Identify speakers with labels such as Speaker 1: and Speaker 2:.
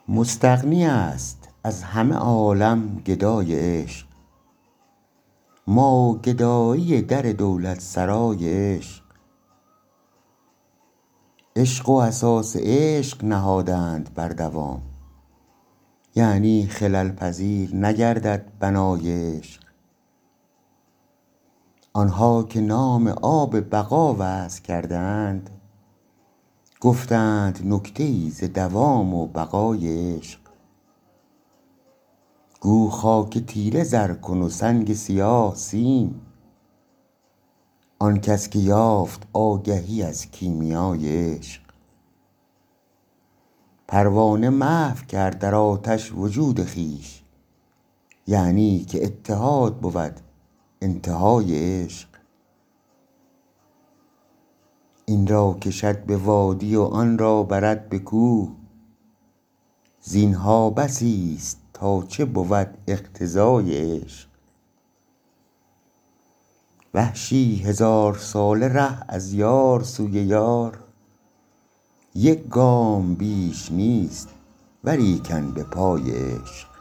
Speaker 1: مستغنی است از همه عالم گدای عشق، ما گدایی در دولت سرای عشق. عشق و اساس عشق نهادند بر دوام، یعنی خلل پذیر نگردد بنای عشق. آنها که نام آب بقا وضع کردند، گفتند نکته ای ز دوام و بقای عشق. گو خاک تیره زر کن و سنگ سیاه سیم، آن کس که یافت آگهی از کیمیای عشق. پروانه محو کرد در آتش وجود خویش، یعنی که اتحاد بود انتهای عشق. این را کشد به وادی و آن را برد به کوه، زینها بسی است تا چه بود اقتضای عشق. وحشی هزار ساله ره از یار سوی یار، یک گام بیش نیست ولیکن به پای عشق.